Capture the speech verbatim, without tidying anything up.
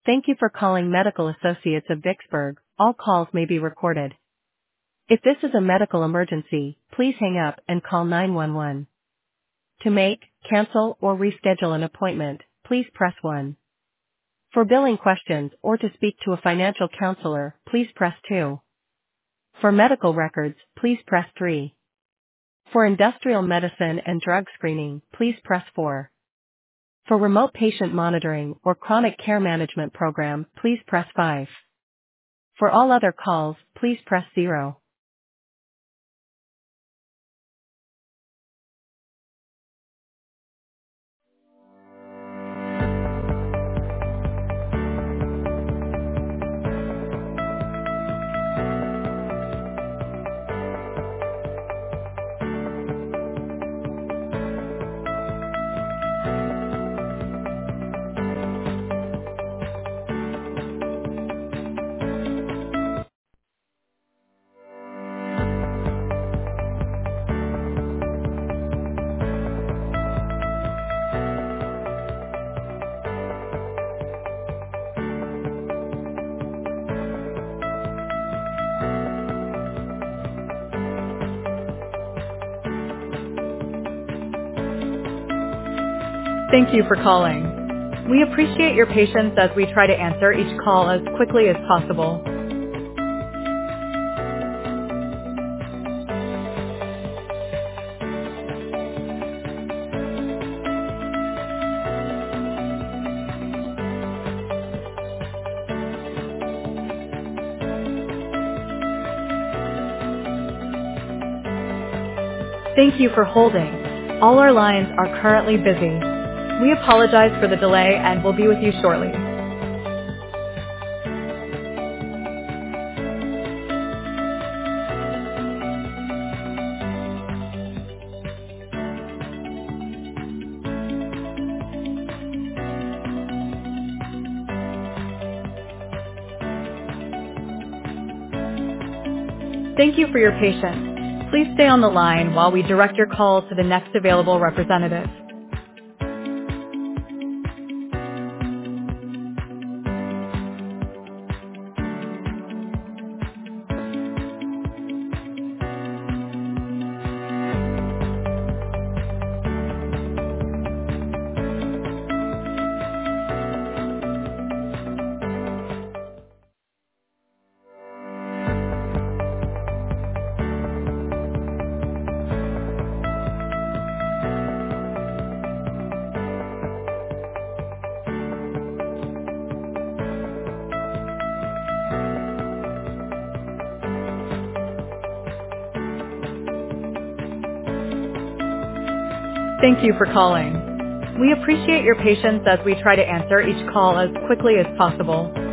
Thank you for calling Medical Associates of Vicksburg. All calls may be recorded. If this is a medical emergency, please hang up and call nine one one. To make, cancel, or reschedule an appointment, please press one. For billing questions or to speak to a financial counselor, please press two. For medical records, please press three. For industrial medicine and drug screening, please press four. For remote patient monitoring or chronic care management program, please press five. For all other calls, please press zero. Thank you for calling. We appreciate your patience as we try to answer each call as quickly as possible. Thank you for holding. All our lines are currently busy. We apologize for the delay and will be with you shortly. Thank you for your patience. Please stay on the line while we direct your call to the next available representative. Thank you for calling. We appreciate your patience as we try to answer each call as quickly as possible.